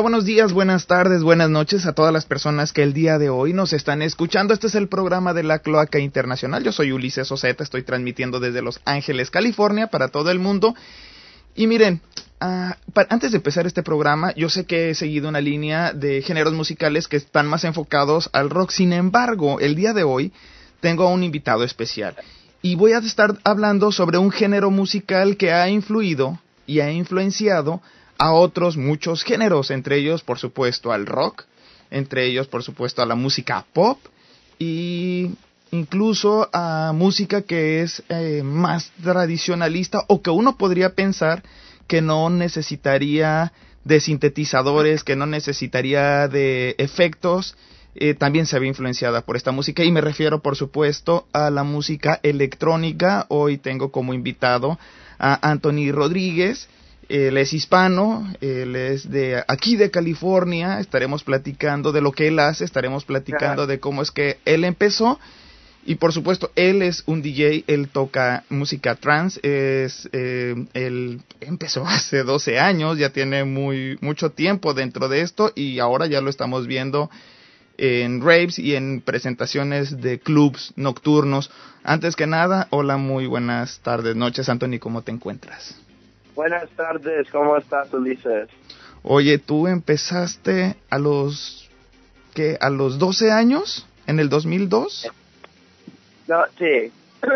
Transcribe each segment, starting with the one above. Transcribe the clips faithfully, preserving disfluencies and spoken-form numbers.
buenos días, buenas tardes, buenas noches a todas las personas que el día de hoy nos están escuchando. Este es el programa de la Cloaca Internacional. Yo soy Ulises Oceta, estoy transmitiendo desde Los Ángeles, California, para todo el mundo. Y miren, uh, para, antes de empezar este programa, yo sé que he seguido una línea de géneros musicales que están más enfocados al rock. Sin embargo, el día de hoy tengo a un invitado especial. Y voy a estar hablando sobre un género musical que ha influido y ha influenciado a otros muchos géneros, entre ellos, por supuesto, al rock, entre ellos, por supuesto, a la música pop y incluso a música que es eh, más tradicionalista o que uno podría pensar que no necesitaría de sintetizadores, que no necesitaría de efectos. Eh, también se ve influenciada por esta música y me refiero, por supuesto, a la música electrónica. Hoy tengo como invitado a Anthony Rodríguez. Él es hispano, él es de aquí de California. Estaremos platicando de lo que él hace, estaremos platicando de cómo es que él empezó. Y por supuesto, él es un D J, él toca música trance, es, eh, él empezó hace doce años, ya tiene muy mucho tiempo dentro de esto y ahora ya lo estamos viendo en raves y en presentaciones de clubs nocturnos. Antes que nada, hola, muy buenas tardes, noches, Anthony, ¿cómo te encuentras? Buenas tardes, ¿cómo estás, Ulises? Oye, tú empezaste a los, ¿qué? ¿A los doce años? ¿En el dos mil dos? No, sí.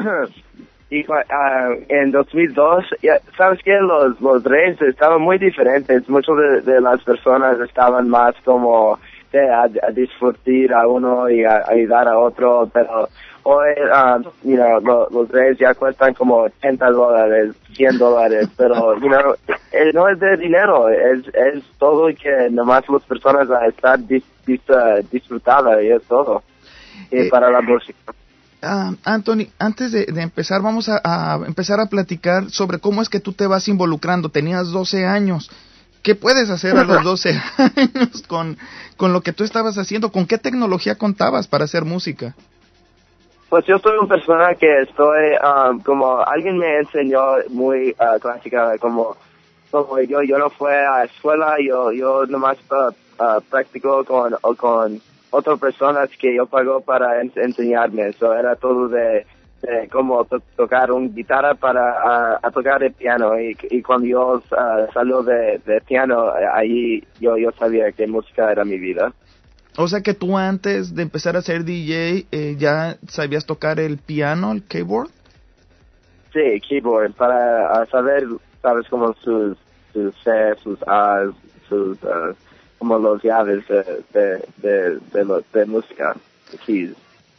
y, uh, en dos mil dos, ya, ¿sabes qué? Los, los raves estaban muy diferentes. Muchas de, de las personas estaban más como de, a, a disfrutar a uno y a, a ayudar a otro, pero hoy, um, you know, lo, los raves ya cuestan como ochenta dólares, cien dólares, pero, you know, eh, no es de dinero, es, es todo que nomás las personas a estar dis, dis, uh, disfrutadas y es todo. Y eh, para la música. Uh, Anthony, antes de, de empezar, vamos a, a empezar a platicar sobre cómo es que tú te vas involucrando. Tenías doce años. ¿Qué puedes hacer a los doce años con, con lo que tú estabas haciendo? ¿Con qué tecnología contabas para hacer música? Pues yo soy una persona que estoy, um, como alguien me enseñó muy uh, clásica, como, como yo yo no fui a escuela, yo yo nomás uh, uh, practico con, con otras personas que yo pago para en, enseñarme. Eso era todo de, de cómo to, tocar una guitarra para uh, a tocar el piano. Y, y cuando yo uh, salió de, de piano, ahí yo, yo sabía que música era mi vida. O sea que tú antes de empezar a ser D J, eh, ¿ya sabías tocar el piano, el keyboard? Sí, keyboard, para uh, saber, sabes, como sus, sus C, sus A's, sus, uh, como los llaves de, de, de, de, lo, de música, de keys.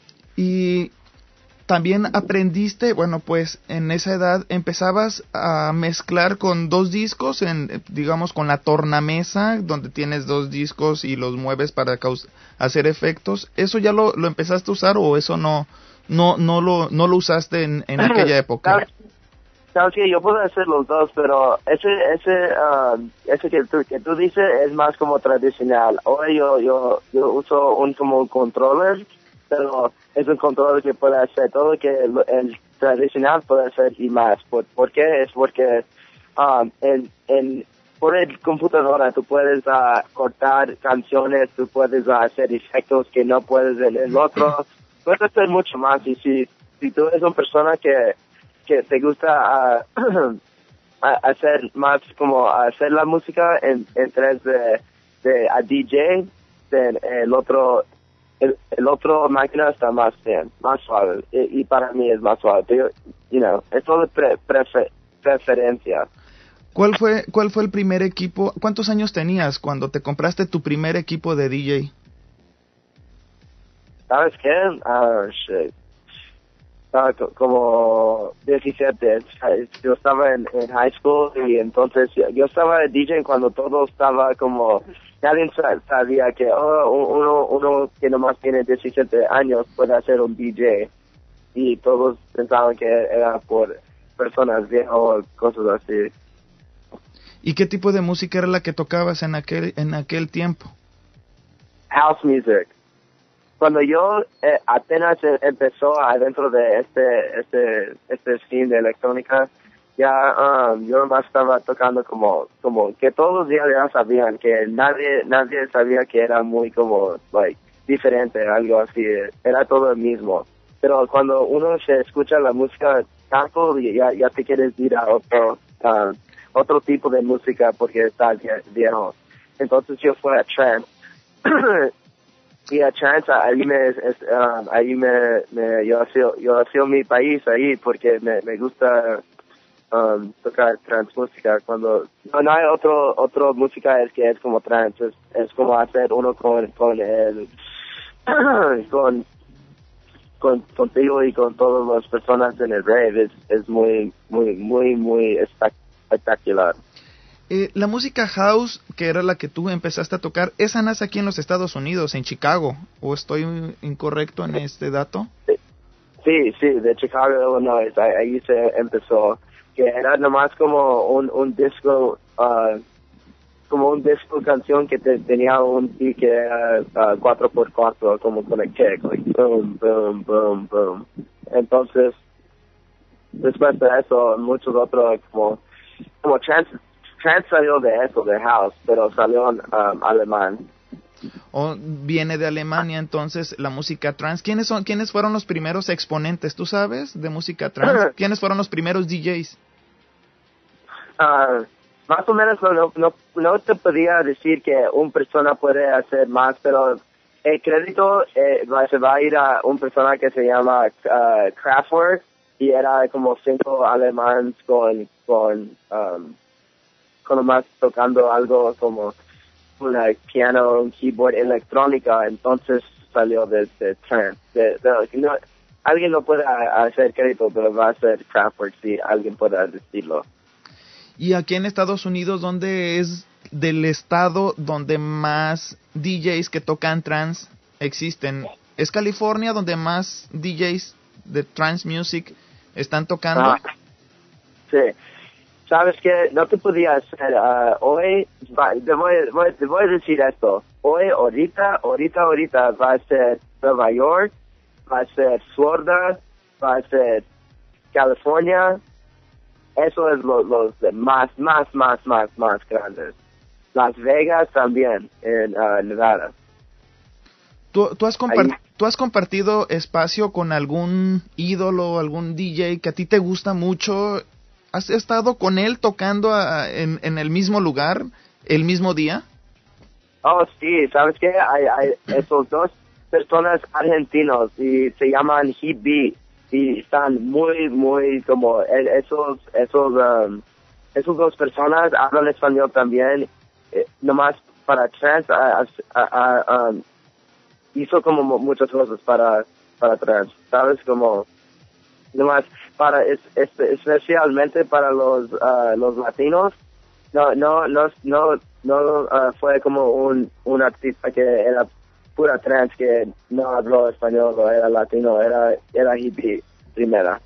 Y también aprendiste, bueno, pues en esa edad empezabas a mezclar con dos discos, en, digamos con la tornamesa, donde tienes dos discos y los mueves para hacer efectos. ¿Eso ya lo, lo empezaste a usar o eso no no no lo no lo usaste en, en aquella época? ¿Sabes? Sabes que yo puedo hacer los dos, pero ese ese um, ese que tú, que tú dices es más como tradicional. Ahora yo yo yo uso un como controller, pero es un control que puede hacer todo lo que el, el tradicional puede hacer y más. ¿Por, ¿por qué? Es porque um, en, en, por el computadora tú puedes uh, cortar canciones, tú puedes uh, hacer efectos que no puedes en el otro. Puedes hacer mucho más. Y si, si tú eres una persona que, que te gusta uh, hacer más como hacer la música en, en tres de, de a D J, de, el otro... El, el otro máquina está más bien, más suave, y, y para mí es más suave, pero, you know, es todo de pre, prefer, preferencia. ¿Cuál fue, cuál fue el primer equipo? ¿Cuántos años tenías cuando te compraste tu primer equipo de D J? ¿Sabes qué? Ah, shit. Estaba co- como diecisiete, yo estaba en, en high school y entonces yo, yo estaba de D J cuando todo estaba como, nadie sabía que oh, uno, uno que nomás tiene diecisiete años puede hacer un D J y todos pensaban que era por personas viejas o cosas así. ¿Y qué tipo de música era la que tocabas en aquel en aquel tiempo? House music. Cuando yo eh, apenas empezó adentro de este este este scene de electrónica, ya um, yo nomás estaba tocando como como que todos los días ya sabían que nadie nadie sabía que era muy como like diferente, algo así, era todo el mismo. Pero cuando uno se escucha la música tanto, ya ya te quieres ir a otro uh, otro tipo de música porque está viejo. Entonces yo fui a trance. Y a trance ahí me, es, um, ahí me, me yo hacía, yo hacía mi país ahí porque me, me gusta um, tocar trance música. Cuando no, no hay otro, otro música es que es como trance, es, es como hacer uno con, con el, con, con, contigo y con todas las personas en el rave, es, es muy, muy, muy, muy espectacular. Eh, la música house, que era la que tú empezaste a tocar, ¿esa nace aquí en los Estados Unidos, en Chicago? ¿O estoy incorrecto en este dato? Sí, sí, de Chicago, Illinois, ahí, ahí se empezó, que era nomás como un, un disco, uh, como un disco canción que te, tenía un beat que era uh, cuatro por cuatro, como con el kick, like boom, boom, boom, boom. Entonces, después de eso, muchos otros, como, como trance, trance salió de eso, de house, pero salió en um, alemán. O viene de Alemania, entonces, la música trance. ¿Quiénes son, quiénes fueron los primeros exponentes, tú sabes, de música trance? ¿Quiénes fueron los primeros D Js? Uh, más o menos no, no, no te podría decir que una persona puede hacer más, pero el crédito eh, se va a ir a una persona que se llama uh, Kraftwerk, y era como cinco alemanes con, con, um, con más tocando algo como una piano, un keyboard electrónica, entonces salió de, de trance. De, de, no, alguien no puede hacer crédito, pero va a ser Kraftwerk si alguien puede decirlo. Y aquí en Estados Unidos, ¿dónde es del estado donde más D Js que tocan trance existen? ¿Es California donde más D Js de trance music están tocando? Ah, sí. ¿Sabes qué? No te podía hacer, uh, hoy, va, te, voy, voy, te voy a decir esto, hoy, ahorita, ahorita, ahorita va a ser Nueva York, va a ser Florida, va a ser California, eso es los lo más, más, más, más, más grandes. Las Vegas también, en uh, Nevada. ¿Tú, tú, has compart- ¿Tú has compartido espacio con algún ídolo, algún D J que a ti te gusta mucho? ¿Has estado con él tocando a, en, en el mismo lugar, el mismo día? Oh, sí, ¿sabes qué? Hay, hay esos dos personas argentinos y se llaman Heat Beat y están muy, muy como esos, esos, um, esos dos personas hablan español también, eh, nomás para trance, a, a, a, um, hizo como muchas cosas para, para trance, ¿sabes? Como, nomás para, es, es, especialmente para los, uh, los latinos, no, no, no, no, no uh, fue como un, un artista que era pura trance, que no habló español o era latino, era, era hippie primera.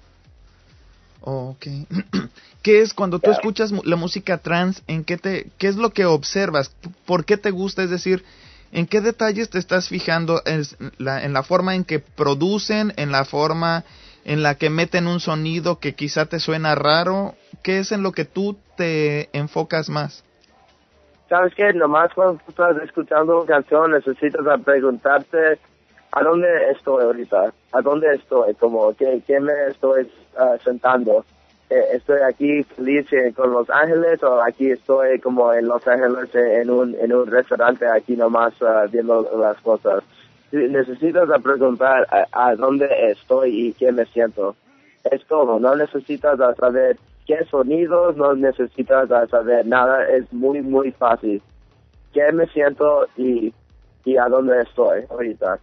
Oh, ok. ¿Qué es cuando tú escuchas la música trance? ¿En qué te, qué es lo que observas? ¿Por qué te gusta? Es decir, ¿en qué detalles te estás fijando? ¿Es la, en la forma en que producen, en la forma en la que meten un sonido que quizá te suena raro? ¿Qué es en lo que tú te enfocas más? ¿Sabes qué? Nomás cuando tú estás escuchando una canción necesitas preguntarte ¿a dónde estoy ahorita? ¿A dónde estoy? Como, ¿qué, qué me estoy uh, sentando? Eh, ¿Estoy aquí feliz eh, con Los Ángeles o aquí estoy como en Los Ángeles eh, en un en un restaurante aquí nomás uh, viendo las cosas? Necesitas preguntar a, a dónde estoy y qué me siento. Es todo. No necesitas saber qué sonidos, no necesitas saber nada. Es muy, muy fácil. ¿Qué me siento y, y a dónde estoy ahorita?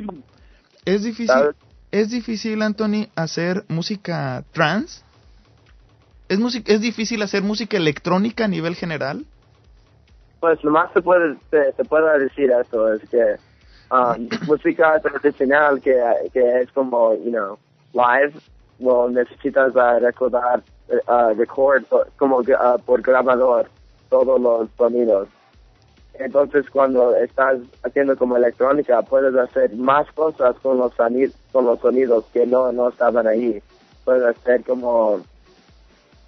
Es difícil, ¿sabes? Es difícil, Anthony, hacer música trance. ¿Es, ¿Es difícil hacer música electrónica a nivel general? Pues nomás te puede, te, te puedo decir esto, es que um, música tradicional que, que es como, you know, live, well, necesitas uh, recordar, uh, record como uh, por grabador todos los sonidos. Entonces, cuando estás haciendo como electrónica, puedes hacer más cosas con los sonidos, con los sonidos que no, no estaban ahí. Puedes hacer como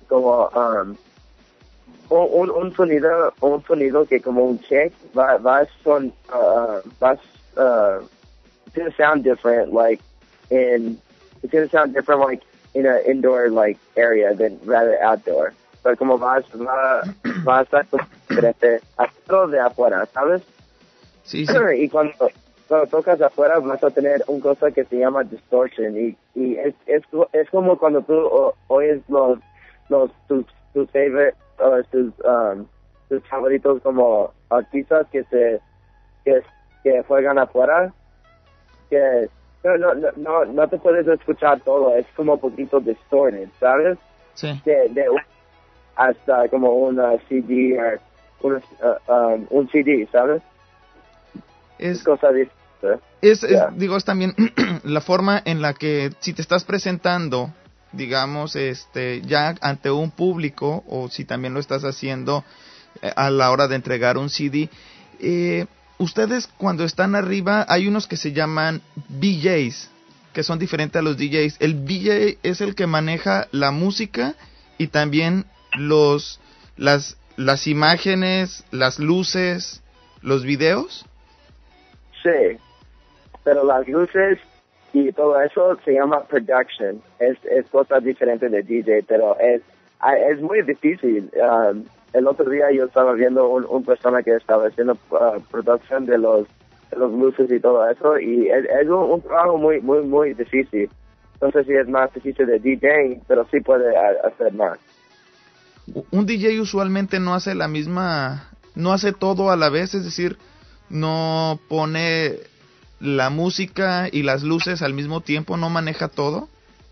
como um, un, un sonido un sonido que como un check va va son uh, va uh, it's gonna sound different like in it's gonna sound different like in an indoor like area than rather outdoor. Pero como vas va, va a estar diferente a de afuera, ¿sabes? Sí, sí. Y cuando, cuando tocas afuera vas a tener una cosa que se llama distortion y, y es, es, es como cuando tú o, oyes los, los tus, tus favorite, uh, tus, um, tus favoritos como artistas que se que, que juegan afuera, que no, no, no, no te puedes escuchar todo, es como un poquito distorted, ¿sabes? Sí. De, de hasta como una C D o una, uh, um, un C D, ¿sabes? Es, cosa distinta. Es, es Yeah. digo, es también la forma en la que si te estás presentando, digamos, este, ya ante un público, o si también lo estás haciendo eh, a la hora de entregar un C D, eh, ustedes cuando están arriba, hay unos que se llaman V Js, que son diferentes a los D Js. El V J es el que maneja la música y también los, las, las imágenes, las luces, los videos. Sí, pero las luces y todo eso se llama production. Es, es cosa diferente de D J, pero es, es muy difícil. Um, el otro día yo estaba viendo un, un persona que estaba haciendo uh, producción de los, de los luces y todo eso, y es, es un, un trabajo muy, muy, muy difícil. No sé si es más difícil de D J, pero sí puede hacer más. Un D J usualmente no hace la misma, no hace todo a la vez, es decir, no pone la música y las luces al mismo tiempo, no maneja todo.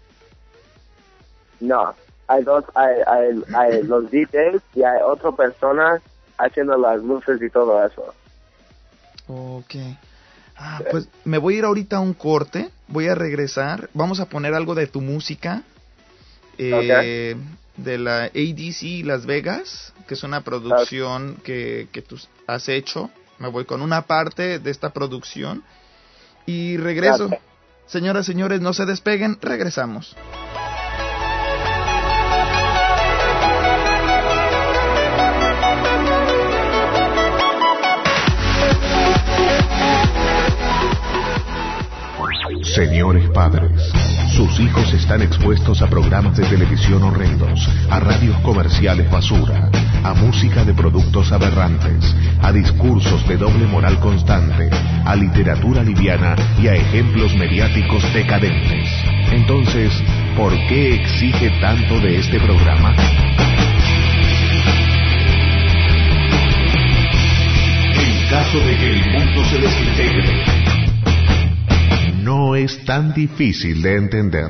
No, hay dos, hay, hay, hay los D Js y hay otra persona haciendo las luces y todo eso. Ok. Ah, pues me voy a ir ahorita a un corte, voy a regresar, vamos a poner algo de tu música, eh, okay. de la A D C Las Vegas, que es una producción okay. que, que tú has hecho. Me voy con una parte de esta producción y regreso. Okay. Señoras, señores, no se despeguen, regresamos. Señores padres, sus hijos están expuestos a programas de televisión horrendos, a radios comerciales basura, a música de productos aberrantes, a discursos de doble moral constante, a literatura liviana y a ejemplos mediáticos decadentes. Entonces, ¿por qué exige tanto de este programa? En caso de que el mundo se desintegre, no es tan difícil de entender.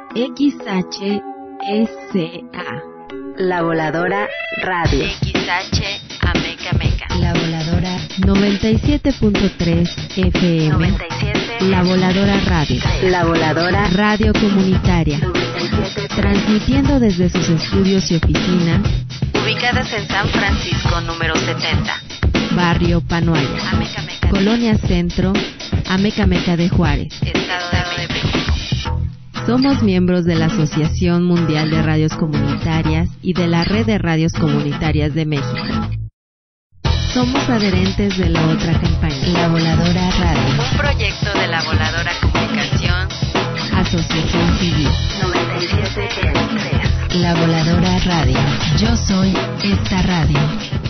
X H S A. La Voladora Radio. X H Ameca Meca. La Voladora noventa y siete punto tres F M. noventa y siete. La Voladora Radio. La Voladora Radio Comunitaria. Transmitiendo desde sus estudios y oficinas. Ubicadas en San Francisco, número setenta. Barrio Panoaya. Ameca Meca. Colonia Centro, Ameca Meca de Juárez. Estado de México. Somos miembros de la Asociación Mundial de Radios Comunitarias y de la Red de Radios Comunitarias de México. Somos adherentes de la otra campaña, La Voladora Radio. Un proyecto de La Voladora Comunicación. Asociación Civil. noventa y siete punto tres. La Voladora Radio. Yo soy esta radio.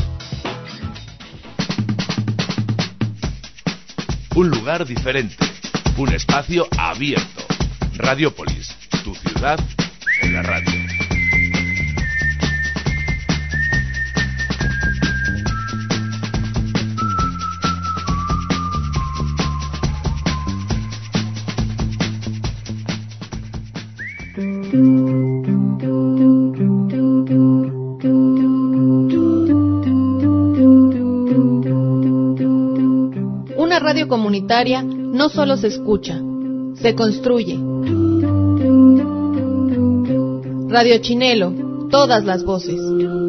Un lugar diferente. Un espacio abierto. Radiopolis, tu ciudad en la radio. Una radio comunitaria no solo se escucha, se construye. Radio Chinelo, todas las voces.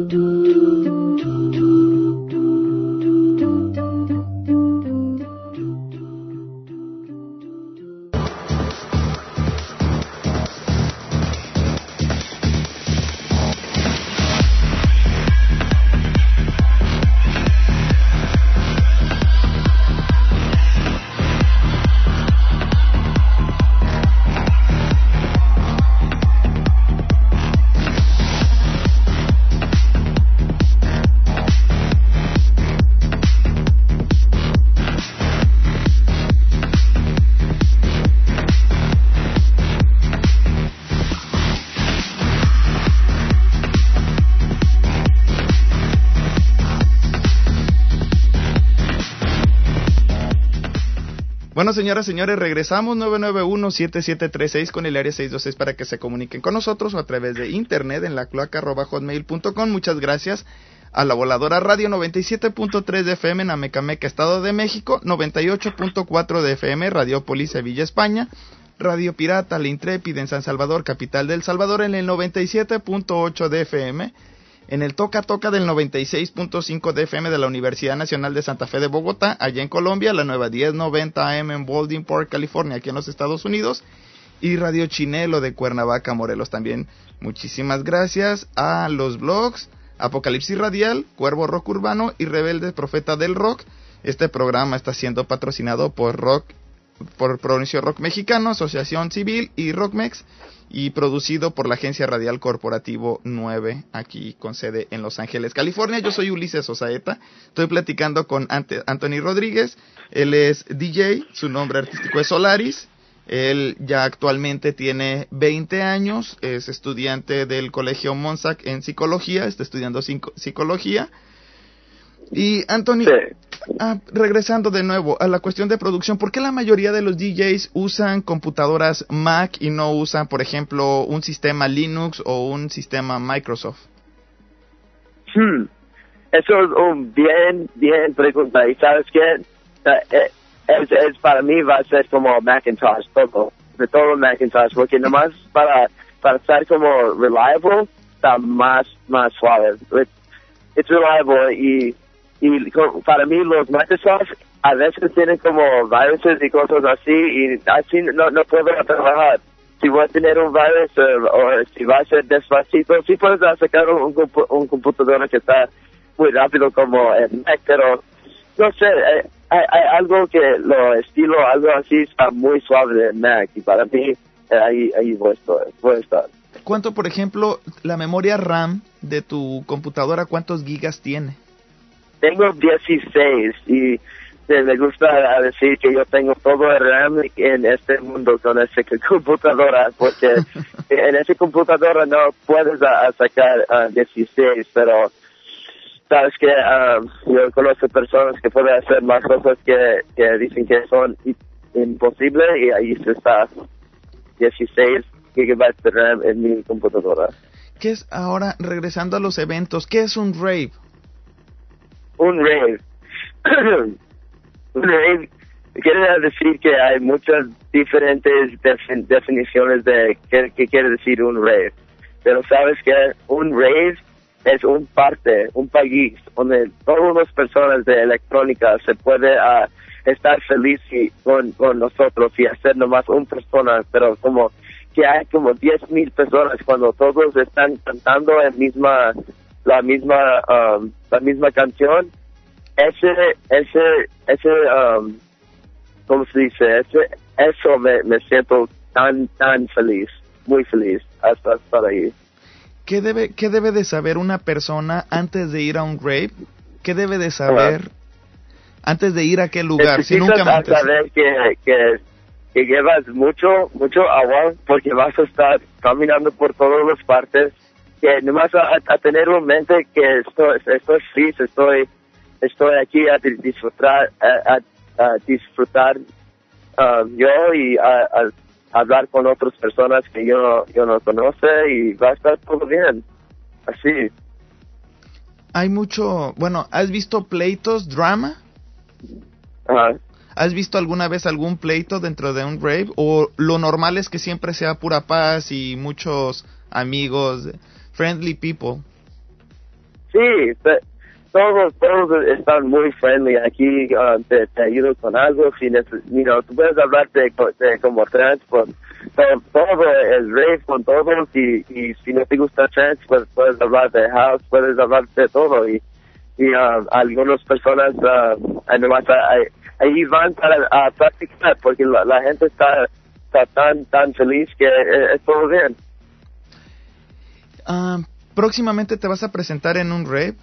Bueno, señoras, señores, regresamos nueve nueve uno, siete siete tres seis con el área seis dos seis para que se comuniquen con nosotros o a través de internet en la cloaca arroba hotmail punto com. Muchas gracias a la Voladora Radio noventa y siete punto tres de F M en Amecameca, Estado de México, noventa y ocho punto cuatro de F M, Radiopolis, Sevilla, España, Radio Pirata, La Intrépida en San Salvador, capital del Salvador, en el noventa y siete punto ocho de F M, en el Toca Toca del noventa y seis punto cinco de F M de la Universidad Nacional de Santa Fe de Bogotá, allá en Colombia, la nueva diez noventa A M en Baldwin Park, California, aquí en los Estados Unidos, y Radio Chinelo de Cuernavaca, Morelos. También muchísimas gracias a los blogs Apocalipsis Radial, Cuervo Rock Urbano y Rebelde Profeta del Rock. Este programa está siendo patrocinado por Rock, por Pronuncio Rock Mexicano, Asociación Civil y Rockmex, y producido por la agencia radial Corporativo nueve, aquí con sede en Los Ángeles, California. Yo soy Ulises Osaeta, estoy platicando con Ante, Anthony Rodríguez. Él es D J, su nombre artístico es Solaris. Él ya actualmente tiene veinte años, es estudiante del Colegio Monsac en Psicología, está estudiando psico- Psicología. Y Anthony, sí. ah, regresando de nuevo a la cuestión de producción, ¿por qué la mayoría de los D Js usan computadoras Mac y no usan, por ejemplo, un sistema Linux o un sistema Microsoft? Hmm. Eso es un bien, bien pregunta. ¿Y sabes qué? Es, es para mí va a ser como Macintosh, todo. De todo Macintosh, porque nomás para, para estar como reliable, está más, más suave. Es reliable y... Y para mí los Microsoft a veces tienen como viruses y cosas así y así no, no puedo trabajar. Si voy a tener un virus o, o si va a ser despacito, sí puedes sacar un, un, un computador que está muy rápido como el Mac, pero no sé, hay, hay algo que lo estilo, algo así está muy suave del Mac y para mí ahí, ahí voy a estar. Voy a estar. ¿Cuánto, por ejemplo, la memoria RAM de tu computadora, cuántos gigas tiene? Tengo dieciséis y me gusta decir que yo tengo todo el RAM en este mundo con esa computadora, porque en esa computadora no puedes a, sacar uh, dieciséis, pero sabes que uh, yo conozco personas que pueden hacer más cosas que, que dicen que son imposibles y ahí está dieciséis gigabytes de RAM en mi computadora. ¿Qué es ahora, regresando a los eventos, qué es un rave? Un rave. Un rave quiere decir que hay muchas diferentes defin- definiciones de qué, qué quiere decir un rave. Pero sabes que un rave es un parte, un país donde todas las personas de electrónica se puede uh, estar feliz y, con, con nosotros y hacer nomás una persona, pero como que hay como diez mil personas cuando todos están cantando la misma, la misma, um, la misma canción. Ese, ese, ese, um, ¿cómo se dice? Ese, eso me, me siento tan, tan feliz, muy feliz hasta estar ahí. ¿Qué debe, qué debe de saber una persona antes de ir a un rave? ¿Qué debe de saber uh-huh. antes de ir a aquel lugar? Si nunca me saber que, que, que llevas mucho, mucho agua porque vas a estar caminando por todas las partes, que nomás a, a tener en mente que estoy, estoy feliz, estoy, estoy aquí a disfrutar, a, a, a disfrutar um, yo y a, a hablar con otras personas que yo, yo no conoce y va a estar todo bien, así. Hay mucho, bueno, ¿has visto pleitos, drama? Ajá. ¿Has visto alguna vez algún pleito dentro de un rave? ¿O lo normal es que siempre sea pura paz y muchos amigos, friendly people? Sí, pero todos, todos están muy friendly aquí, uh, te, te ayudo con algo, si neces- you know, tú puedes hablar de, de como trans, pues, todo, todo es rave con todos, y, y si no te gusta trans, pues puedes hablar de house, puedes hablar de todo, y, y uh, algunas personas, uh, además, ahí van para a practicar, porque la, la gente está, está tan, tan feliz que es, es todo bien. Uh, ¿Próximamente te vas a presentar en un rave?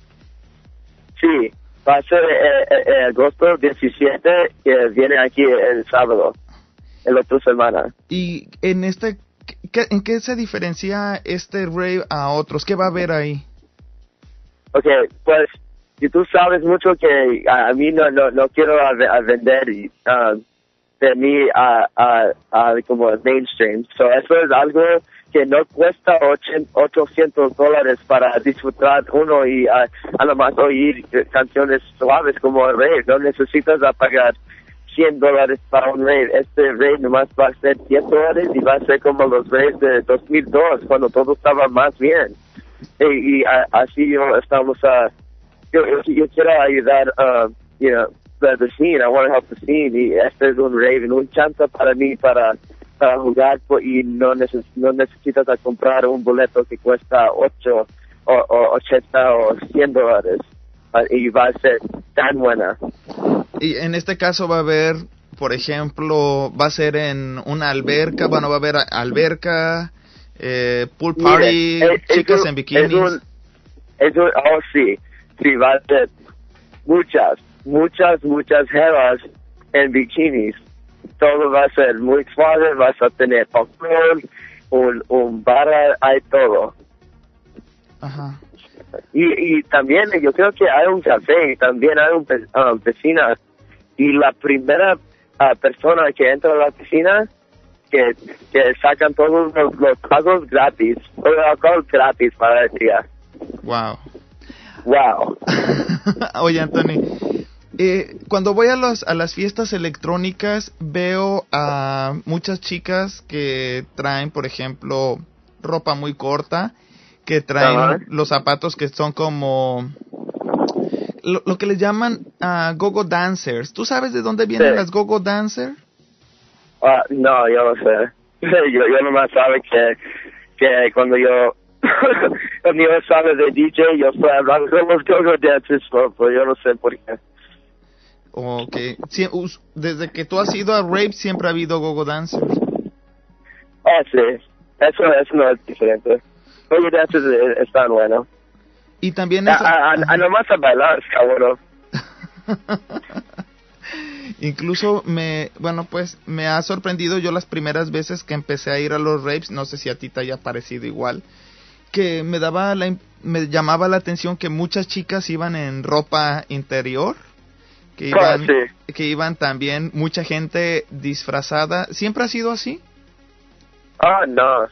Sí, va a ser eh, eh, agosto diecisiete, que viene aquí el sábado, el otra semana. ¿Y en este, qué, en qué se diferencia este rave a otros? ¿Qué va a haber ahí? Okay, pues, y tú sabes mucho que a, a mí no, no, no quiero a, a vender y, uh, de mí a, a, a como mainstream. So eso es algo que no cuesta ochocientos dólares para disfrutar uno y a, a lo más oír canciones suaves como el rave. No necesitas a pagar cien dólares para un rave. Este rave nomás va a ser diez dólares y va a ser como los raves de dos mil dos, cuando todo estaba más bien. Y, y a, así yo estamos a... Yo, yo, yo quiero ayudar, uh, you know, the, the scene. I want to help the scene. Y este es un rave, un chance para mí para... para jugar y no, neces- no necesitas a comprar un boleto que cuesta ocho o, o ochenta o cien dólares y va a ser tan buena. Y en este caso va a haber, por ejemplo, va a ser en una alberca, bueno, va a haber alberca, eh, pool party, Mire, es, chicas es un, en bikinis. Es un, es un, oh sí, sí, va a ser muchas, muchas, muchas jevas en bikinis. Todo va a ser muy suave, vas a tener alcohol, un, un bar, hay todo. Ajá. Y, y también yo creo que hay un café, y también hay una uh, piscina. Y la primera uh, persona que entra a la piscina, que, que sacan todos los, los tragos gratis, o el alcohol gratis para el día. Wow. Wow. Oye, Anthony, eh, cuando voy a, los, a las fiestas electrónicas veo a muchas chicas que traen, por ejemplo, ropa muy corta, que traen uh-huh. los zapatos que son como lo, lo que les llaman uh, go-go dancers. ¿Tú sabes de dónde vienen sí. las go-go dancers? Uh, no, yo no sé. yo, yo nomás sabe que, que cuando yo cuando yo sabe de D J, yo estoy hablando con los go-go dancers, pero yo no sé por qué. Okay. Sí, desde que tú has ido a rave siempre ha habido go-go dancers. Oh, sí. Eso, eso no es diferente. Go-go dancers es, es tan bueno. Y también es... A, a, a, a nomás a bailar está bueno. Incluso me, bueno, pues me ha sorprendido yo las primeras veces que empecé a ir a los raves, no sé si a ti te haya parecido igual, que me daba la, me llamaba la atención que muchas chicas iban en ropa interior. Que iban, oh, sí. que iban también mucha gente disfrazada. ¿Siempre ha sido así? Ah, no.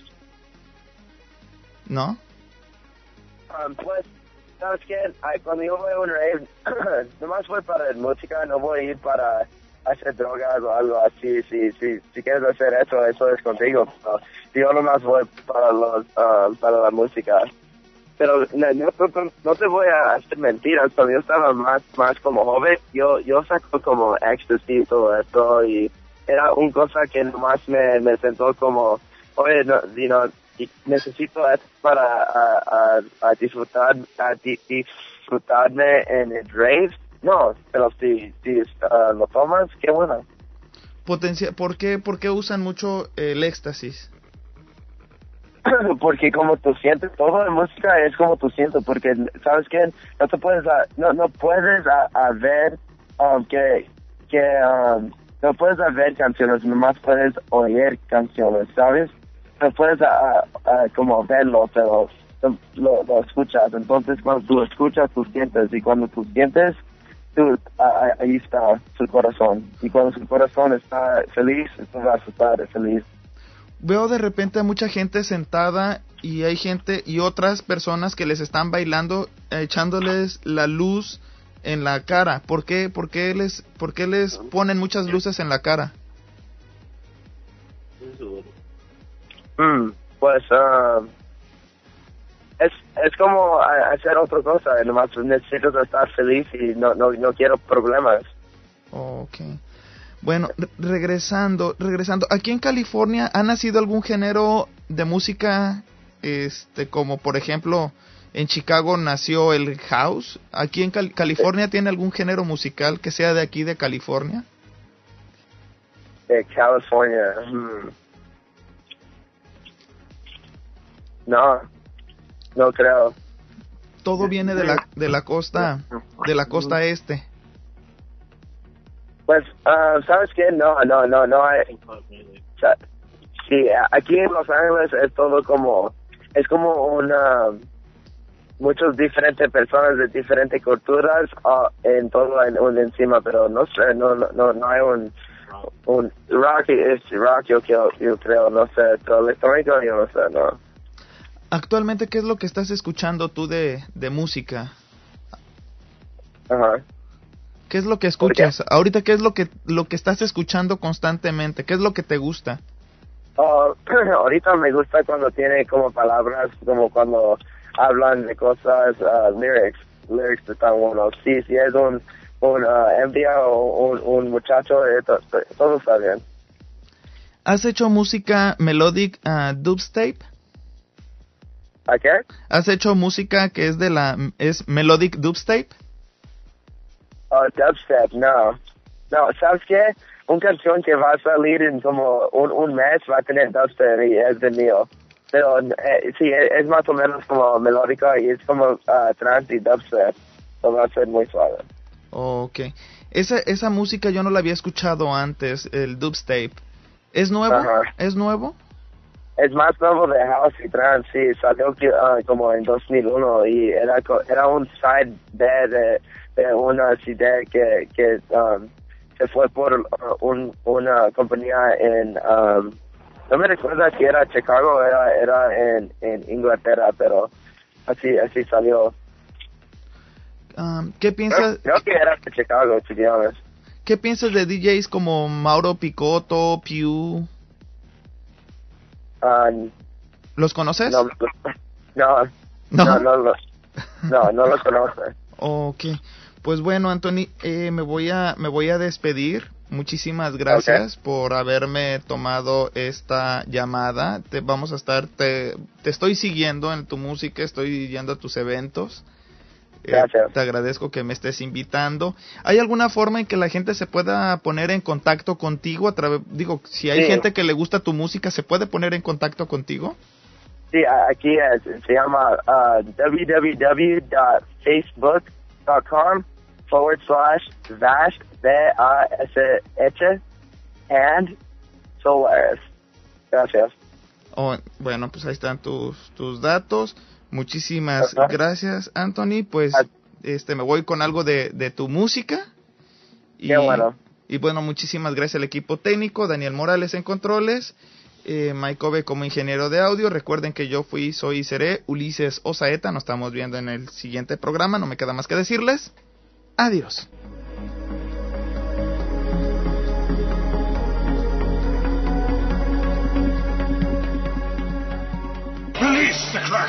¿No? Um, pues, ¿sabes qué? Ay, cuando yo voy a un rave, nomás voy para la música, no voy a ir para hacer drogas o algo así. Si, si, si quieres hacer eso, eso es contigo. Pero yo nomás voy para, los, uh, para la música. Pero no, no, no, no te voy a hacer mentiras. Cuando yo estaba más más como joven, yo yo saco como ecstasy y todo esto. Y era una cosa que nomás me, me sentó como, oye, no, you know, necesito esto para a, a, a disfrutar a di, disfrutarme en el rave. No, pero si, si uh, lo tomas, qué bueno. Potencia, ¿por qué, ¿Por qué usan mucho el éxtasis? Porque como tú sientes, toda la música es como tú sientes, porque sabes qué, no te puedes a, no no puedes a, a ver um, que que um, no puedes a ver canciones, nomás puedes oír canciones, ¿sabes? No puedes a, a, a como verlo, pero lo, lo escuchas. Entonces cuando tú escuchas, tú sientes, y cuando tú sientes, tú, a, ahí está su corazón, y cuando su corazón está feliz, tú vas a estar feliz. Veo de repente a mucha gente sentada y hay gente y otras personas que les están bailando, echándoles la luz en la cara. ¿Por qué, por qué les, por qué les ponen muchas luces en la cara? Mm, pues uh, es es como hacer otra cosa. Nomás necesitas estar feliz y no no no quiero problemas. Okay. Bueno, re- regresando, regresando, aquí en California, ¿ha nacido algún género de música, este, como por ejemplo, en Chicago nació el house? ¿Aquí en Cal- California tiene algún género musical que sea de aquí de California? De California. Hmm. No, no creo. Todo viene de la, de la costa, de la costa este. Pues, uh, ¿sabes qué? No, no, no, no hay... O sea, sí, aquí en Los Ángeles es todo como... Es como una... Muchas diferentes personas de diferentes culturas uh, en todo en, un encima, pero no sé, no no no, no hay un... un rock, es rock, yo, yo, yo creo, no sé, pero electrónico yo no sé, no. Actualmente, ¿qué es lo que estás escuchando tú de, de música? Ajá. ¿Qué es lo que escuchas? Ahorita, ¿qué es lo que lo que estás escuchando constantemente? ¿Qué es lo que te gusta? Uh, ahorita me gusta cuando tiene como palabras, como cuando hablan de cosas, uh, lyrics, lyrics están buenos. Sí, si es un, un uh, envía o un, un muchacho, eh, to, to, todo está bien. ¿Has hecho música melodic uh, dubstep? ¿A qué? ¿Has hecho música que es de la es melodic dubstep? Uh, dubstep, no. No, ¿sabes qué? Una canción que va a salir en como un, un mes va a tener dubstep y es de mío. Pero eh, sí, es, es más o menos como melódica y es como uh, trance y dubstep. So va a ser muy suave. Ok. Esa, esa música yo no la había escuchado antes, el dubstep. ¿Es nuevo? Ajá. ¿Es nuevo? Es más nuevo de house y trance, sí. Salió uh, como en dos mil uno y era, era un side de, de, de una C D que, que um, se fue por uh, un, una compañía en... Um, no me recuerdo si era Chicago, era era en, en Inglaterra, pero así así salió. Um, ¿Qué piensas? Creo, creo que era de Chicago, to be honest. ¿Qué piensas de D Js como Mauro Picotto, Pew? Um, ¿Los conoces? no, no, no, no, no, no, no, no los conozco. Ok, pues bueno, Anthony, eh, me voy a me voy a despedir. Muchísimas gracias okay. por haberme tomado esta llamada. Te vamos a estar, te, te estoy siguiendo en tu música, estoy yendo a tus eventos. Gracias. Eh, te agradezco que me estés invitando. ¿Hay alguna forma en que la gente se pueda poner en contacto contigo? A través, digo, si hay sí. gente que le gusta tu música, ¿se puede poner en contacto contigo? Sí, aquí es, se llama uh, w w w dot facebook dot com forward slash Vash, B A S H, and Solaris. Gracias. Oh, bueno, pues ahí están tus, tus datos. Muchísimas uh-huh. gracias, Anthony. Pues uh, este me voy con algo de, de tu música. Y, Qué bueno. Y bueno, muchísimas gracias al equipo técnico, Daniel Morales en controles. eh, Mike Ove como ingeniero de audio. Recuerden que yo fui, soy y seré Ulises Osaeta. Nos estamos viendo en el siguiente programa. No me queda más que decirles adiós. Release the clerk.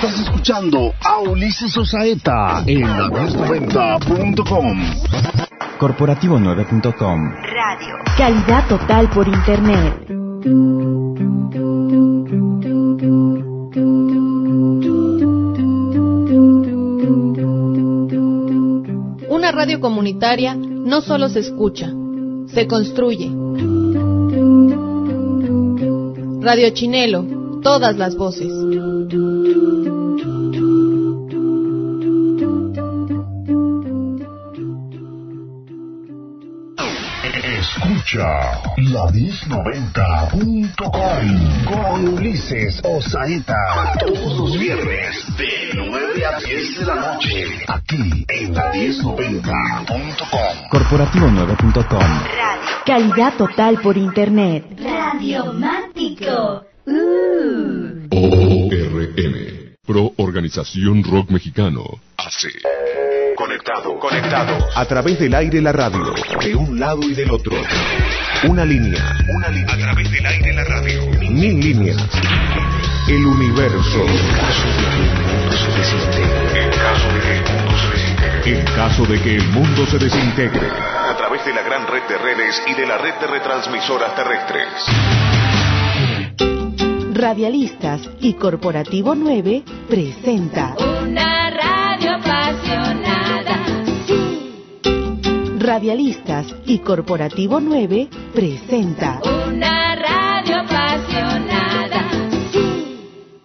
Estás escuchando a Ulises Osaeta en la diez noventa punto com. Corporativo nueve punto com. Radio. Calidad total por internet. Una radio comunitaria no solo se escucha, se construye. Radio Chinelo, todas las voces. Escucha la diez noventa punto com con Ulises Osaeta todos los viernes de nueve a diez de la noche aquí en la diez noventa punto com. Corporativo nueve punto com. Radio. Calidad total por internet. Radiomático. Uh. O R M, Pro Organización Rock Mexicano, hace. Conectado, conectado. A través del aire la radio, de un lado y del otro. Una línea, una línea. A través del aire la radio. Mil líneas. El universo. En caso de que el mundo se desintegre. En caso de que el mundo se desintegre. En caso de que el mundo se desintegre. A través de la gran red de redes y de la red de retransmisoras terrestres. Radialistas y Corporativo nueve presenta Una radio apasionada. Sí. Radialistas y Corporativo nueve presenta Una